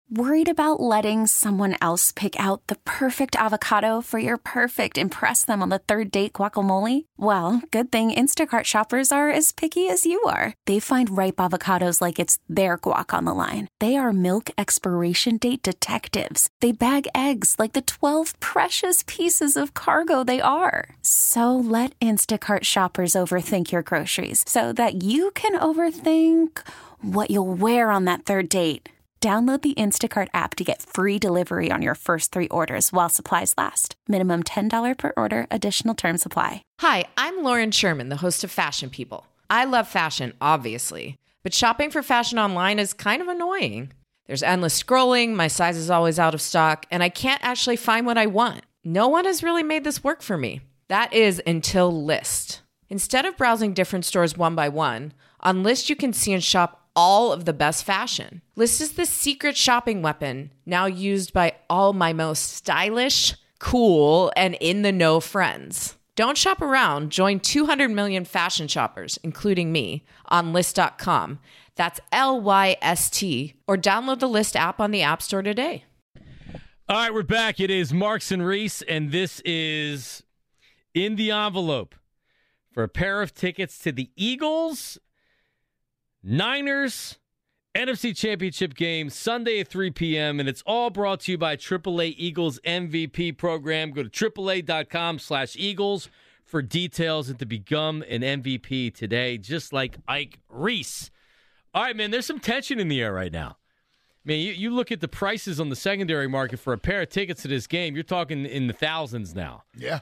Worried about letting someone else pick out the perfect avocado for your perfect impress them on the third date guacamole? Well, good thing Instacart shoppers are as picky as you are. They find ripe avocados like it's their guac on the line. They are milk expiration date detectives. They bag eggs like the 12 precious pieces of cargo they are. So let Instacart shoppers overthink your groceries so that you can overthink what you'll wear on that third date. Download the Instacart app to get free delivery on your first 3 orders while supplies last. Minimum $10 per order. Additional terms apply. Hi, I'm Lauren Sherman, the host of Fashion People. I love fashion, obviously, but shopping for fashion online is kind of annoying. There's endless scrolling, my size is always out of stock, and I can't actually find what I want. No one has really made this work for me. That is until Lyst. Instead of browsing different stores one by one, on Lyst you can see and shop all of the best fashion. Lyst is the secret shopping weapon now used by all my most stylish, cool, and in-the-know friends. Don't shop around. Join 200 million fashion shoppers, including me, on Lyst.com. That's Lyst, or download the Lyst app on the App Store today. All right, we're back. It is Marks and Reese, and this is in the envelope for a pair of tickets to the Eagles Niners NFC Championship game Sunday at 3 p.m. And it's all brought to you by AAA Eagles MVP program. Go to AAA.com/Eagles for details and to become an MVP today, just like Ike Reese. All right, man, there's some tension in the air right now. Man, you look at the prices on the secondary market for a pair of tickets to this game, you're talking in the thousands now. Yeah.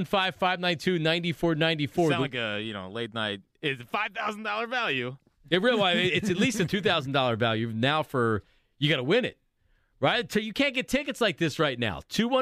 215-592-9494. Sound like a late night. It's a $5,000 value. It's at least a $2,000 value now you got to win it, right? So you can't get tickets like this right now.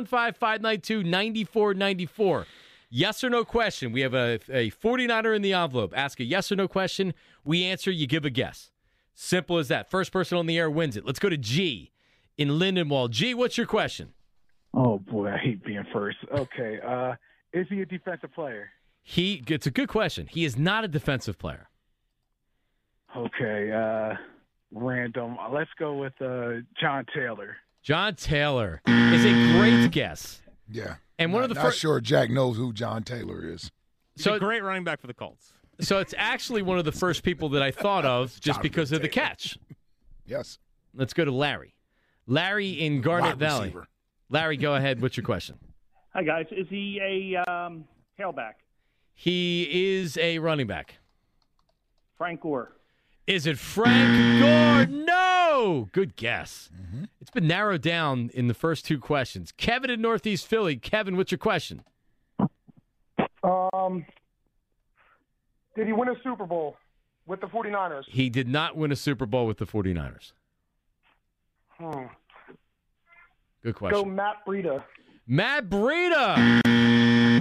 215-592-9494. Yes or no question. We have a 49er in the envelope. Ask a yes or no question. We answer, you give a guess. Simple as that. First person on the air wins it. Let's go to G in Lindenwold. G, what's your question? Oh, boy, I hate being first. Okay. Is he a defensive player? It's a good question. He is not a defensive player. Okay, random. Let's go with John Taylor. John Taylor is a great guess. Yeah. And one of the not sure Jack knows who John Taylor is. He's a great running back for the Colts. So it's actually one of the first people that I thought of just because of the catch. Yes. Let's go to Larry. Larry in Garnet Valley. Receiver. Larry, go ahead. What's your question? Hi, guys. Is he a tailback? He is a running back. Frank Gore. Is it Frank Gore? No! Good guess. Mm-hmm. It's been narrowed down in the first 2 questions. Kevin in Northeast Philly. Kevin, what's your question? Did he win a Super Bowl with the 49ers? He did not win a Super Bowl with the 49ers. Good question. Go Matt Breida. Matt Breida!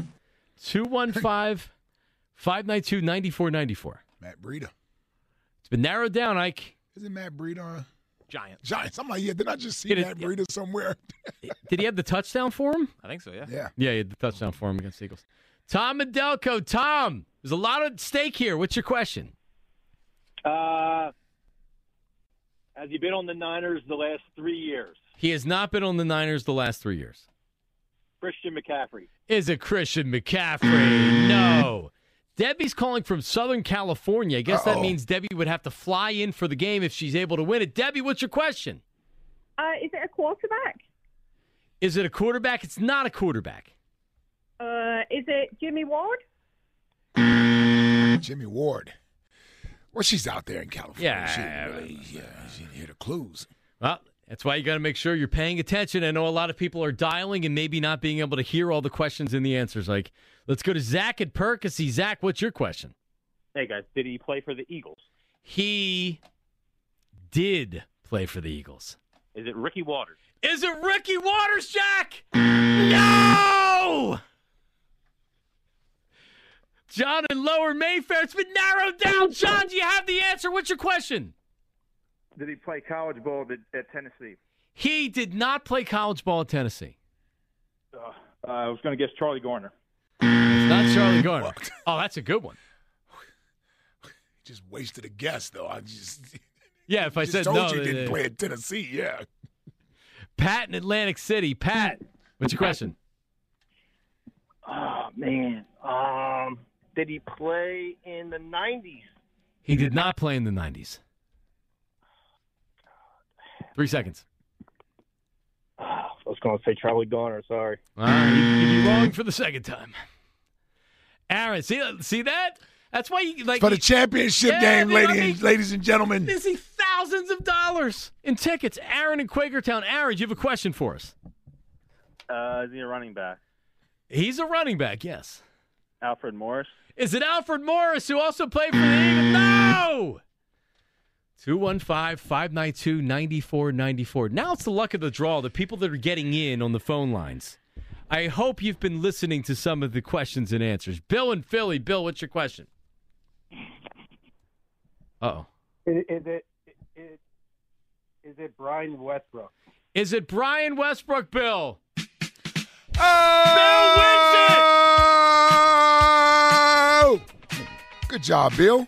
215-592-9494. Matt Breida. It's been narrowed down, Ike. Isn't Matt Breida Giants? I'm like, did I just see Matt Breida somewhere? Did he have the touchdown for him? I think so, yeah. Yeah. Yeah, he had the touchdown for him against the Eagles. Tom Adelco. Tom, there's a lot at stake here. What's your question? Has he been on the Niners the last 3 years? He has not been on the Niners the last 3 years. Christian McCaffrey. Is it Christian McCaffrey? No. Debbie's calling from Southern California. I guess that means Debbie would have to fly in for the game if she's able to win it. Debbie, what's your question? Is it a quarterback? Is it a quarterback? It's not a quarterback. Is it Jimmy Ward? Jimmy Ward. Well, she's out there in California. Yeah. She didn't hear the clues. Well, that's why you got to make sure you're paying attention. I know a lot of people are dialing and maybe not being able to hear all the questions and the answers. Like, let's go to Zach at Percy. Zach, what's your question? Hey, guys, did he play for the Eagles? He did play for the Eagles. Is it Ricky Waters? Is it Ricky Waters, Jack? No! John in Lower Mayfair. It's been narrowed down. John, do you have the answer? What's your question? Did he play college ball at Tennessee? He did not play college ball at Tennessee. I was going to guess Charlie Garner. It's not Charlie Garner. Oh, that's a good one. Just wasted a guess, though. Yeah, if I said told no. you didn't play at Tennessee, yeah. Pat in Atlantic City. Pat, what's your question? Oh, man. Did he play in the 90s? He did not play in the 90s. 3 seconds. I was going to say Charlie Garner. Sorry. All right, you'd be wrong for the second time. Aaron, see that? That's why you like for the championship game, ladies and gentlemen. They see thousands of dollars in tickets. Aaron in Quakertown. Aaron, do you have a question for us? Is he a running back? He's a running back, yes. Alfred Morris? Is it Alfred Morris, who also played for the Eagles? No! 215-592-9494. Now it's the luck of the draw, the people that are getting in on the phone lines. I hope you've been listening to some of the questions and answers. Bill in Philly. Bill, what's your question? Uh-oh. Is it Brian Westbrook? Is it Brian Westbrook, Bill? Oh! Bill wins it! Good job, Bill.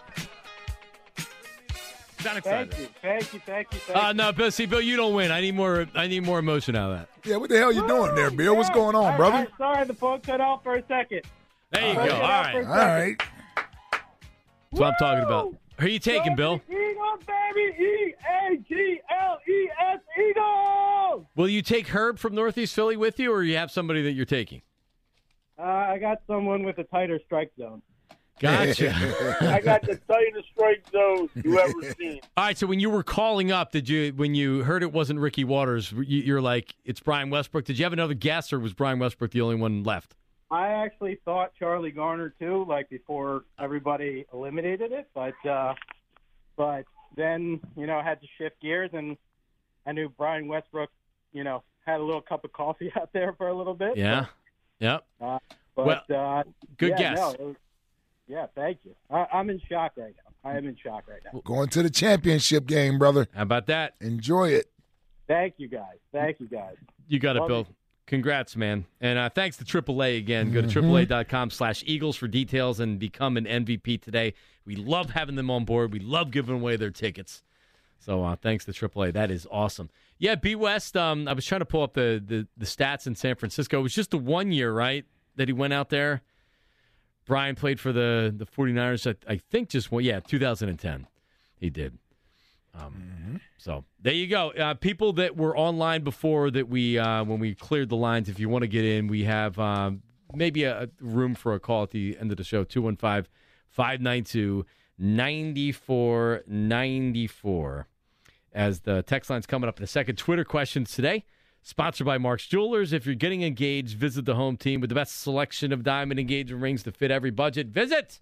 Thank you. No, Bill. See, Bill, you don't win. I need more emotion out of that. Yeah, what the hell you doing there, Bill? What's going on, brother? Sorry, the phone cut off for a second. There you go. All right. That's what I'm talking about. Who are you taking, Bill? Eagles, baby. E-A-G-L-E-S, Eagles. Will you take Herb from Northeast Philly with you, or you have somebody that you're taking? I got someone with a tighter strike zone. Gotcha. I got the tightest strike zone you ever seen. All right, so when you were calling up, when you heard it wasn't Ricky Waters, you're like, it's Brian Westbrook. Did you have another guess, or was Brian Westbrook the only one left? I actually thought Charlie Garner, too, before everybody eliminated it. But then, had to shift gears, and I knew Brian Westbrook, had a little cup of coffee out there for a little bit. Yeah. Yep. Good guess. No, yeah, thank you. I'm in shock right now. I am in shock right now. Going to the championship game, brother. How about that? Enjoy it. Thank you, guys. You got it, Bill. Congrats, man. And thanks to AAA again. Go to AAA.com/Eagles for details and become an MVP today. We love having them on board. We love giving away their tickets. So thanks to AAA. That is awesome. Yeah, B West, I was trying to pull up the stats in San Francisco. It was just the 1 year, right, that he went out there. Brian played for the 49ers, I think 2010 he did. So there you go. People that were online before that when we cleared the lines, if you want to get in, we have maybe a room for a call at the end of the show, 215-592-9494. As the text line's coming up in a second. Twitter questions today. Sponsored by Mark's Jewelers. If you're getting engaged, visit the home team with the best selection of diamond engagement rings to fit every budget. Visit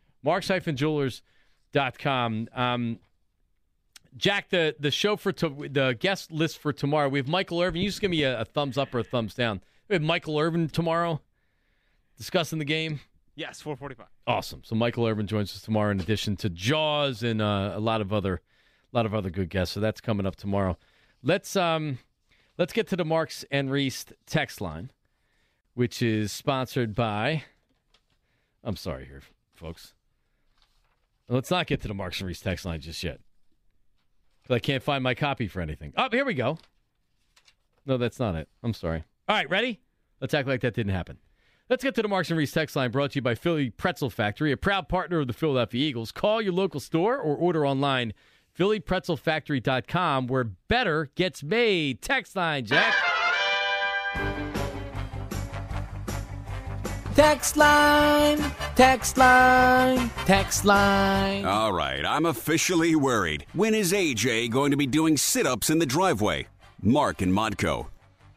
marks-jewelers.com. Jack, the show the guest list for tomorrow, we have Michael Irvin. You just give me a thumbs up or a thumbs down. We have Michael Irvin tomorrow discussing the game. Yes, 4:45. Awesome. So Michael Irvin joins us tomorrow in addition to Jaws and a lot of other good guests. So that's coming up tomorrow. Let's get to the Marks and Reese text line, which is sponsored by. I'm sorry here, folks. Let's not get to the Marks and Reese text line just yet. I can't find my copy for anything. Oh, here we go. No, that's not it. I'm sorry. All right, ready? Let's act like that didn't happen. Let's get to the Marks and Reese text line, brought to you by Philly Pretzel Factory, a proud partner of the Philadelphia Eagles. Call your local store or order online, phillypretzelfactory.com, where better gets made. Text line, Jack. Text line, text line, text line. All right, I'm officially worried. When is AJ going to be doing sit-ups in the driveway? Mark and Modco.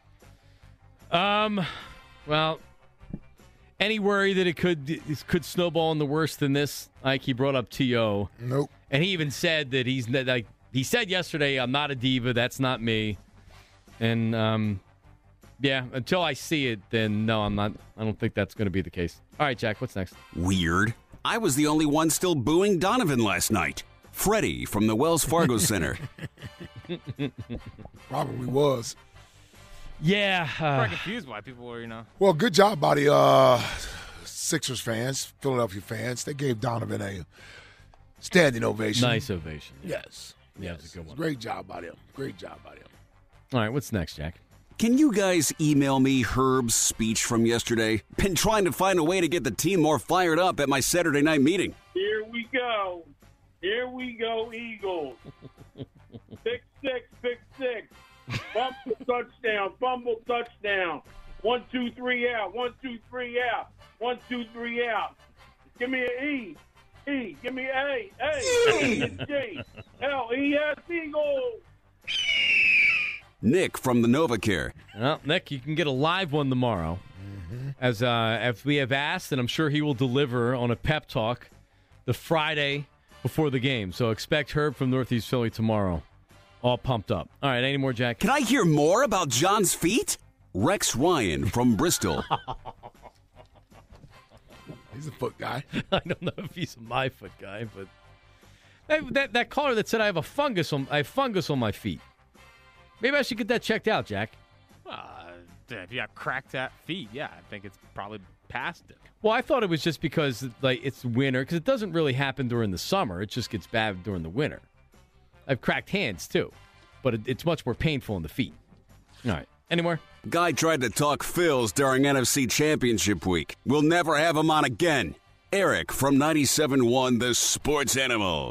Well, any worry that it could snowball in the worse than this? Like he brought up T.O. Nope. And he even said that he said yesterday, I'm not a diva, that's not me. And yeah, until I see it, then no, I'm not. I don't think that's going to be the case. All right, Jack, what's next? Weird. I was the only one still booing Donovan last night. Freddie from the Wells Fargo Center. Probably was. Yeah. I'm confused why people were, Well, good job by the Sixers fans, Philadelphia fans. They gave Donovan a standing ovation. Nice ovation. Yes. Yeah, it's a good one. Great job by them. Great job by them. All right, what's next, Jack? Can you guys email me Herb's speech from yesterday? Been trying to find a way to get the team more fired up at my Saturday night meeting. Here we go. Here we go, Eagles. Pick six. Fumble touchdown. 1, 2, 3 out. 1, 2, 3 out. 1, 2, 3 out. Give me an E. Give me A. G. L-E-S, Eagles. Nick from the NovaCare. Well, Nick, you can get a live one tomorrow. As if we have asked, and I'm sure he will deliver on a pep talk the Friday before the game. So expect Herb from Northeast Philly tomorrow. All pumped up. All right, any more, Jack? Can I hear more about John's feet? Rex Ryan from Bristol. He's a foot guy. I don't know if he's a my foot guy, but that caller that said I have fungus on my feet. Maybe I should get that checked out, Jack. If you have cracked feet, yeah, I think it's probably past it. Well, I thought it was just because it's winter, because it doesn't really happen during the summer. It just gets bad during the winter. I've cracked hands, too, but it's much more painful in the feet. All right. Any more? Guy tried to talk Phils during NFC Championship week. We'll never have him on again. Eric from 97.1 The Sports Animal.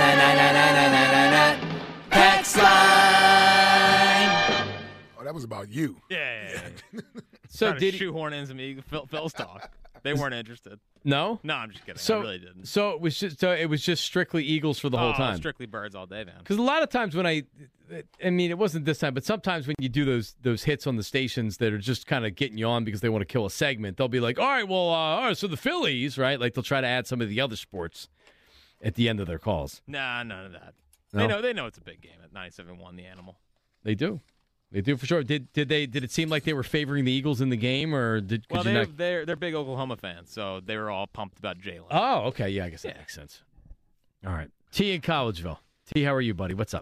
Text line. Oh, that was about you. Yeah. So did he shoehorn in some Phil's talk? They weren't interested. No? No, I'm just kidding. So, I really didn't. So it was just strictly Eagles for the whole time. Strictly Birds all day, man. Because a lot of times when I mean, it wasn't this time, but sometimes when you do those hits on the stations that are just kind of getting you on because they want to kill a segment, they'll be like, all right, so the Phillies, right? Like they'll try to add some of the other sports at the end of their calls. Nah, none of that. No? They know it's a big game at 97.1 The Animal. They do. They do for sure. Did it seem like they were favoring the Eagles in the game, or they're big Oklahoma fans, so they were all pumped about Jalen. Oh, okay, yeah, I guess that makes sense. All right, T in Collegeville. T, how are you, buddy? What's up?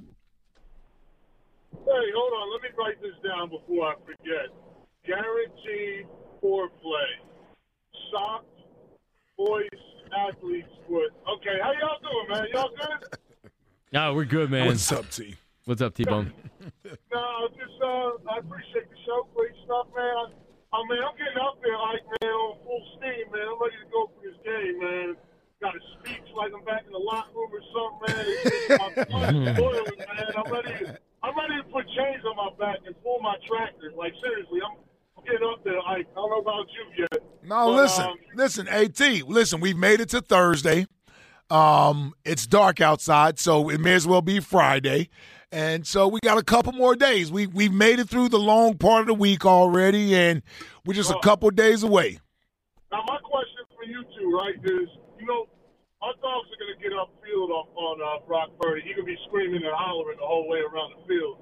Hey, hold on. Let me write this down before I forget. Guaranteed foreplay. Socked voice athlete's foot. Okay, how y'all doing, man? Y'all good? No, we're good, man. What's up, T? What's up, T-Bone? No, just I appreciate the show. Great stuff, man. I'm getting up there, man, on full steam, man. I'm ready to go for this game, man. Got a speech like I'm back in the locker room or something, man. I'm boiling, man. I'm ready to put chains on my back and pull my tractor. Like seriously, I'm getting up there. I don't know about you yet. No, but, listen, AT. Listen, we've made it to Thursday. It's dark outside, so it may as well be Friday. And so we got a couple more days. We've made it through the long part of the week already, and we're just a couple days away. Now, my question for you two, right, is, our dogs are going to get upfield on Brock Purdy. He could be screaming and hollering the whole way around the field.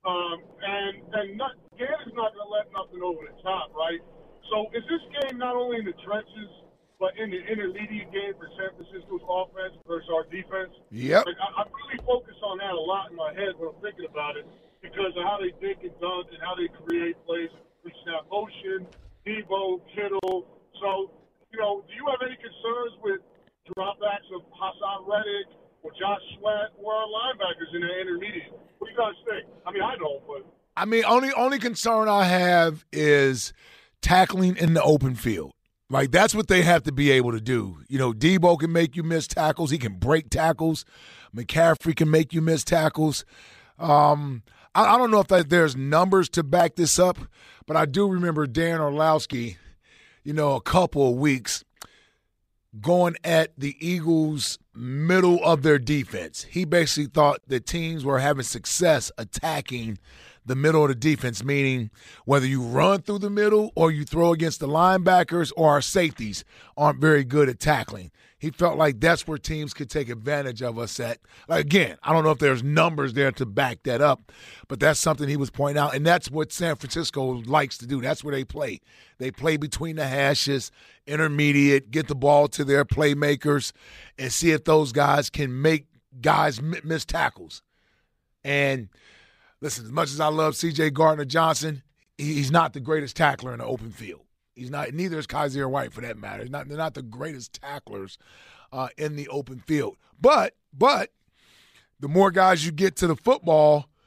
Gannon is not going to let nothing over the top, right? So is this game not only in the trenches, but in the intermediate game for San Francisco's offense versus our defense? Yep. Like, I really focus on that a lot in my head when I'm thinking about it because of how they think and dunk and how they create plays. We snap motion, Debo, Kittle. So, do you have any concerns with dropbacks of Hassan Reddick or Josh Sweat or our linebackers in the intermediate? What do you guys think? I mean, I don't, but. I mean, only concern I have is tackling in the open field. Like, that's what they have to be able to do. Debo can make you miss tackles. He can break tackles. McCaffrey can make you miss tackles. I don't know if there's numbers to back this up, but I do remember Darren Orlowski, a couple of weeks going at the Eagles' middle of their defense. He basically thought that teams were having success attacking the middle of the defense, meaning whether you run through the middle or you throw against the linebackers or our safeties aren't very good at tackling. He felt like that's where teams could take advantage of us at. Again, I don't know if there's numbers there to back that up, but that's something he was pointing out, and that's what San Francisco likes to do. That's where they play. They play between the hashes, intermediate, get the ball to their playmakers, and see if those guys can make guys miss tackles. And listen, as much as I love C.J. Gardner-Johnson, he's not the greatest tackler in the open field. He's not. Neither is Kaiser White, for that matter. They're not the greatest tacklers in the open field. But the more guys you get to the football,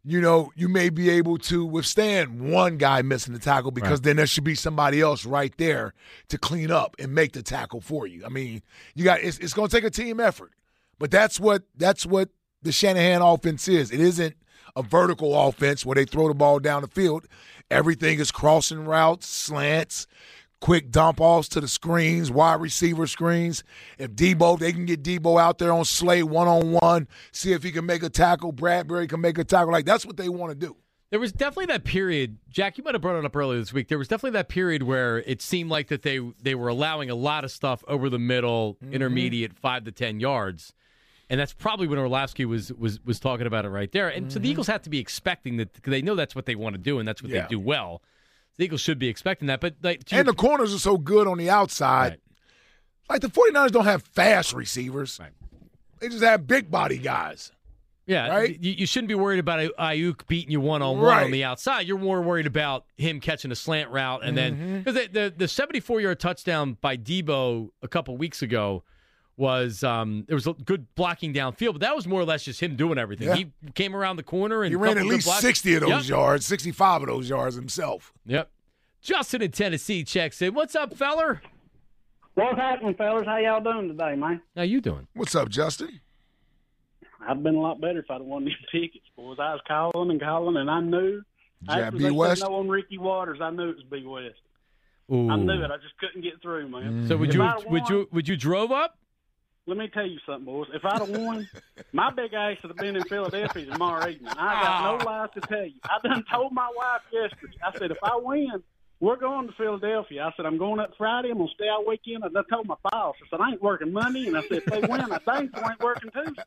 you may be able to withstand one guy missing the tackle because then there should be somebody else right there to clean up and make the tackle for you. I mean, it's going to take a team effort, but that's what the Shanahan offense is. It isn't a vertical offense where they throw the ball down the field. Everything is crossing routes, slants, quick dump offs to the screens, wide receiver screens. If they can get Debo out there on Slay one-on-one, see if he can make a tackle. Bradbury can make a tackle. Like, that's what they want to do. There was definitely that period, Jack, you might have brought it up earlier this week. There was definitely that period where it seemed like that they were allowing a lot of stuff over the middle, intermediate, 5 to 10 yards. And that's probably when Orlovsky was talking about it right there. And so the Eagles have to be expecting that because they know that's what they want to do and that's what they do well. The Eagles should be expecting that. But the corners are so good on the outside. Right. Like the 49ers don't have fast receivers. Right. They just have big body guys. Yeah, right? You shouldn't be worried about Ayuk beating you one-on-one on the outside. You're more worried about him catching a slant route. And then because the 74-yard touchdown by Debo a couple weeks ago was there was a good blocking downfield, but that was more or less just him doing everything. Yeah. He came around the corner and he ran at least 60 of those yards, 65 of those yards himself. Yep. Justin in Tennessee checks in. What's up, feller? What's happening, fellas? How y'all doing today, man? How you doing? What's up, Justin? I'd been a lot better if I'd won these tickets, boys. I was calling, and I knew. After B West? I on Ricky Waters, I knew it was B West. Ooh. I knew it. I just couldn't get through, man. So would you drove up? Let me tell you something, boys. If I'd have won, my big ass would have been in Philadelphia tomorrow evening. I got no lies to tell you. I done told my wife yesterday. I said, if I win, we're going to Philadelphia. I said, I'm going up Friday. I'm going to stay all weekend. I told my boss. I said, I ain't working Monday. And I said, if they win, I think I ain't working Tuesday.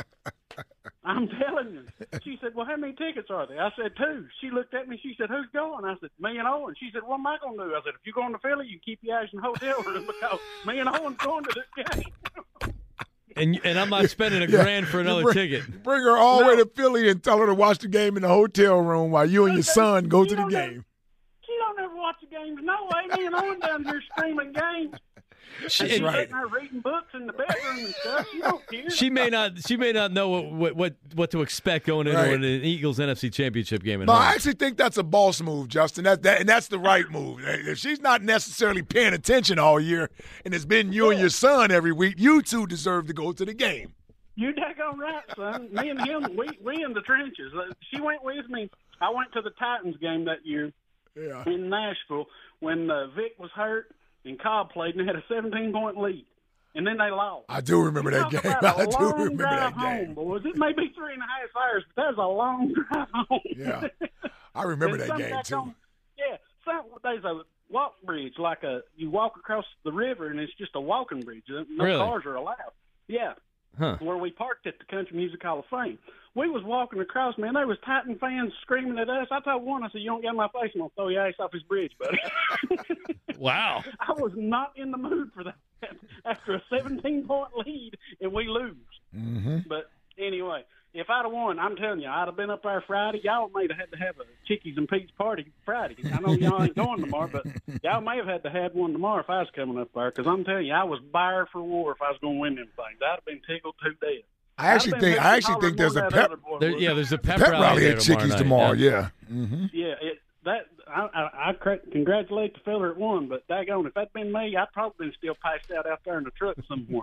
I'm telling you. She said, well, how many tickets are there? I said, 2. She looked at me. She said, who's going? I said, me and Owen. She said, what am I going to do? I said, if you're going to Philly, you keep your ass in the hotel room because me and Owen's going to this game. And I'm not spending a grand for another ticket. Bring her all the way to Philly and tell her to watch the game in the hotel room while you and your son go to the game. She don't ever watch the games. No way. Me and Owen down here screaming games. She's right. Her reading books in the bedroom and stuff. She don't care. She may not know what to expect going into an Eagles NFC Championship game. No, I actually think that's a boss move, Justin. And that's the right move. If she's not necessarily paying attention all year, and it's been you and your son every week, you two deserve to go to the game. You daggone right, son. Me and him, we in the trenches. She went with me. I went to the Titans game that year in Nashville when Vic was hurt. And Cobb played, and they had a 17-point lead. And then they lost. I do remember that game. I do remember that game. Home, boys. It may be 3.5 hours, but that was a long drive home. Yeah. I remember that game, too. There's a walk bridge, you walk across the river, and it's just a walking bridge. No really? Cars are allowed. Yeah. Huh. Where we parked at the Country Music Hall of Fame. We was walking across, man. There was Titan fans screaming at us. I told one, I said, you don't get my face, I'm going to throw your ass off his bridge, buddy. Wow. I was not in the mood for that after a 17-point lead, and we lose. Mm-hmm. But anyway, if I'd have won, I'm telling you, I'd have been up there Friday. Y'all may have had to have a Chickies and Pete's party Friday. I know y'all ain't going tomorrow, but y'all may have had to have one tomorrow if I was coming up there, because I'm telling you, I was buyer for war if I was going to win them things. I'd have been tickled to death. I actually think there's a pep. There's a pep rally at Chickies tomorrow. Yeah. Mm-hmm. Yeah. I congratulate the fella that won, but daggone, if that'd been me, I'd probably been still passed out there in the truck somewhere.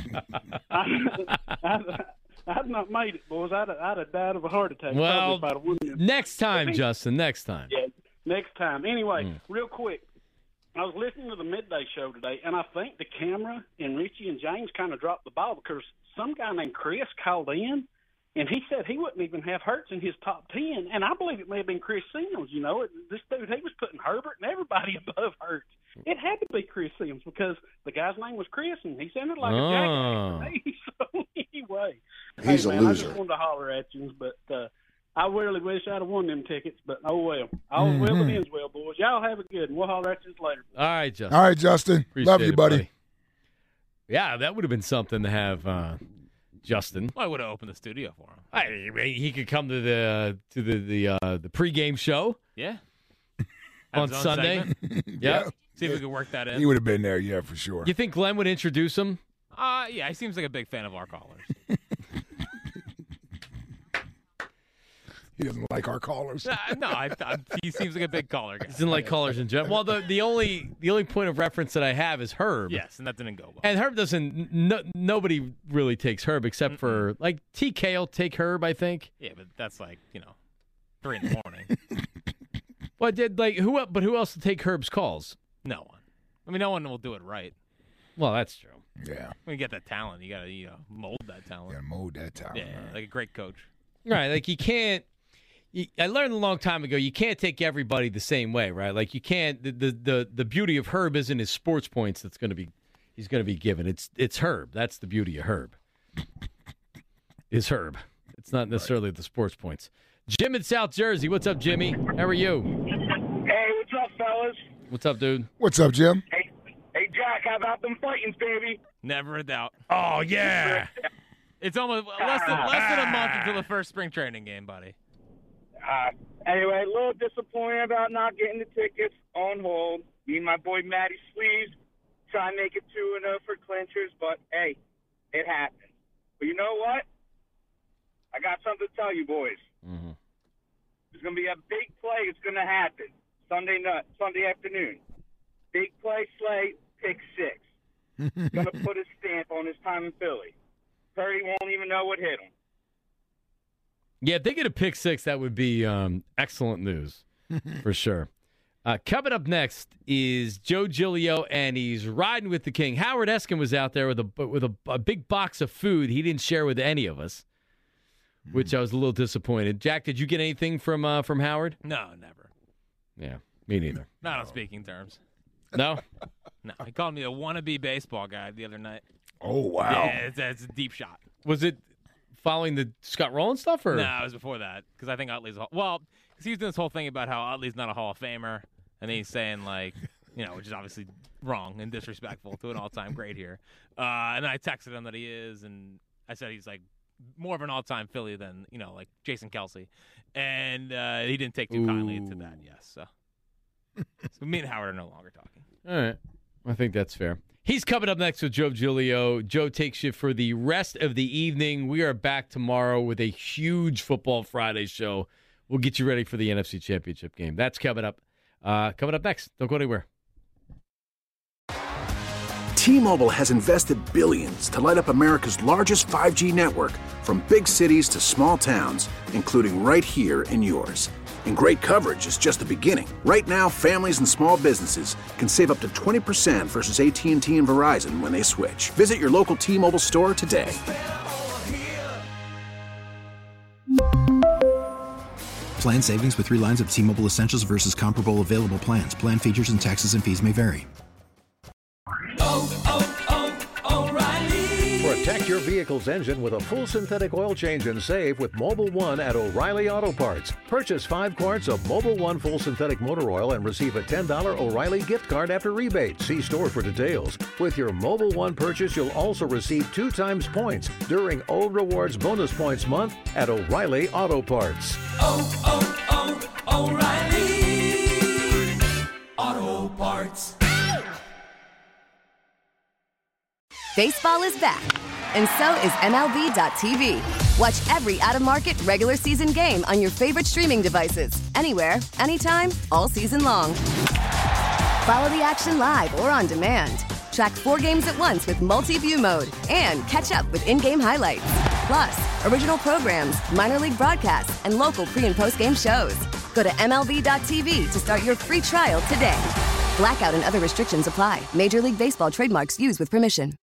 I'd not made it, boys. I'd have died of a heart attack. Well, if I'd have won them. Next time, Justin. Next time. Yeah, next time. Anyway, real quick. I was listening to the midday show today, and I think the camera and Richie and James kind of dropped the ball because some guy named Chris called in, and he said he wouldn't even have Hurts in his top 10, and I believe it may have been Chris Sims. You know, this dude, he was putting Herbert and everybody above Hurts. It had to be Chris Sims because the guy's name was Chris, and he sounded like a jackass to me. So anyway, he's a loser. I just wanted to holler at you, but I really wish I'd have won them tickets, but oh well. All well that ends well, boys. Y'all have a good one. We'll holler at you later. All right, Justin. All right, Justin. Appreciate Love you, buddy. Yeah, that would have been something to have Justin. Well, I would have opened the studio for him. He could come to the pregame show. Yeah. On Sunday. Yeah. See if we could work that in. He would have been there, yeah, for sure. You think Glenn would introduce him? Yeah, he seems like a big fan of our callers. He doesn't like our callers. No, he seems like a big caller guy. He doesn't like callers in general. Well, the only point of reference that I have is Herb. Yes, and that didn't go well. And Herb doesn't. Nobody really takes Herb except for like TK will take Herb, I think. Yeah, but that's 3 in the morning. Well, who else will take Herb's calls? No one. I mean, no one will do it right. Well, that's true. Yeah. When you get that talent, you got to mold that talent. You got to mold that talent. Yeah, right. like a great coach. Right, like you can't. I learned a long time ago you can't take everybody the same way, right? Like you can't. The beauty of Herb isn't his sports points he's going to be given. It's Herb. That's the beauty of Herb. Is Herb. It's not necessarily the sports points. Jim in South Jersey. What's up, Jimmy? How are you? Hey, what's up, fellas? What's up, dude? What's up, Jim? Hey, Jack, how about them Titans, baby? Never a doubt. Oh, yeah. It's almost less than a month until the first spring training game, buddy. Anyway, a little disappointed about not getting the tickets on hold. Me and my boy Matty Sleeves try and make it 2-0 for clinchers, but hey, it happened. But you know what? I got something to tell you, boys. Mm-hmm. There's going to be a big play. It's going to happen Sunday afternoon. Big play, Slay, pick 6. Going to put a stamp on his time in Philly. Purdy won't even know what hit him. Yeah, if they get a pick 6, that would be excellent news for sure. Coming up next is Joe Giglio, and he's riding with the king. Howard Eskin was out there with a big box of food he didn't share with any of us, which I was a little disappointed. Jack, did you get anything from Howard? No, never. Yeah, me neither. Not on speaking terms. No? No, he called me a wannabe baseball guy the other night. Oh, wow. Yeah, it's a deep shot. Was it following the Scott Rowland stuff? Or? No, it was before that, because I think Utley's because he was doing this whole thing about how Utley's not a Hall of Famer, and then he's saying, which is obviously wrong and disrespectful to an all-time great here. And I texted him that he is, and I said he's, more of an all-time Philly than, Jason Kelce. And he didn't take too kindly to that, yes. So me and Howard are no longer talking. All right. I think that's fair. He's coming up next with Joe Giglio. Joe takes you for the rest of the evening. We are back tomorrow with a huge Football Friday show. We'll get you ready for the NFC Championship game. That's coming up. Coming up next. Don't go anywhere. T-Mobile has invested billions to light up America's largest 5G network, from big cities to small towns, including right here in yours. And great coverage is just the beginning. Right now, families and small businesses can save up to 20% versus AT&T and Verizon when they switch. Visit your local T-Mobile store today. Plan savings with 3 lines of T-Mobile Essentials versus comparable available plans. Plan features and taxes and fees may vary. Protect your vehicle's engine with a full synthetic oil change and save with Mobil 1 at O'Reilly Auto Parts. Purchase 5 quarts of Mobil 1 full synthetic motor oil and receive a $10 O'Reilly gift card after rebate. See store for details. With your Mobil 1 purchase, you'll also receive 2 times points during O Rewards Bonus Points Month at O'Reilly Auto Parts. O'Reilly Auto Parts. Baseball is back, and so is MLB.tv. Watch every out-of-market regular season game on your favorite streaming devices, anywhere, anytime, all season long. Follow the action live or on demand. Track 4 games at once with multi-view mode and catch up with in-game highlights. Plus, original programs, minor league broadcasts, and local pre- and post-game shows. Go to MLB.tv to start your free trial today. Blackout and other restrictions apply. Major League Baseball trademarks used with permission.